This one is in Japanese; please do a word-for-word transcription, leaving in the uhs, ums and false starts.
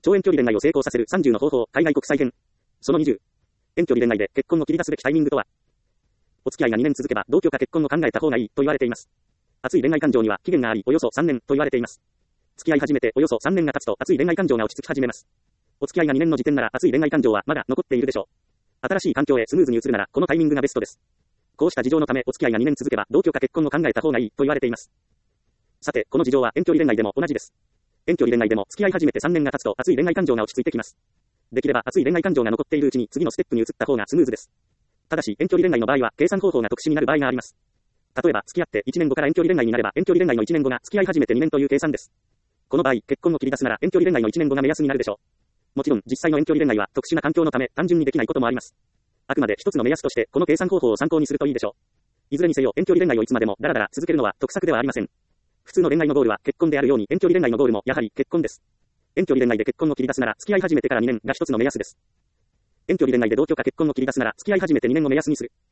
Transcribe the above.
超遠距離恋愛を成功させるさんじゅうの方法、海外国際編。そのにじゅう。遠距離恋愛で結婚を切り出すべきタイミングとは。お付き合いがにねん続けば同居か結婚を考えた方がいいと言われています。熱い恋愛感情には期限があり、およそさんねんと言われています。付き合い始めておよそさんねんが経つと熱い恋愛感情が落ち着き始めます。お付き合いがにねんの時点なら熱い恋愛感情はまだ残っているでしょう。新しい環境へスムーズに移るならこのタイミングがベストです。こうした事情のためお付き合いがにねん続けば同居か結婚を考えた方がいいと言われています。さて、この事情は遠距離恋愛でも同じです。遠距離恋愛でも付き合い始めてさんねんが経つと熱い恋愛感情が落ち着いてきます。できれば熱い恋愛感情が残っているうちに次のステップに移った方がスムーズです。ただし遠距離恋愛の場合は計算方法が特殊になる場合があります。例えば付き合っていちねんごから遠距離恋愛になれば遠距離恋愛のいちねんごが付き合い始めてにねんという計算です。この場合、結婚を切り出すなら遠距離恋愛のいちねんごが目安になるでしょう。もちろん実際の遠距離恋愛は特殊な環境のため単純にできないこともあります。あくまで一つの目安としてこの計算方法を参考にするといいでしょう。いずれにせよ遠距離恋愛をいつまでもダラダラ続けるのは得策ではありません。普通の恋愛のゴールは結婚であるように遠距離恋愛のゴールもやはり結婚です。遠距離恋愛で結婚を切り出すなら付き合い始めてからにねんが一つの目安です。遠距離恋愛で同居か結婚を切り出すなら付き合い始めてにねんを目安にする。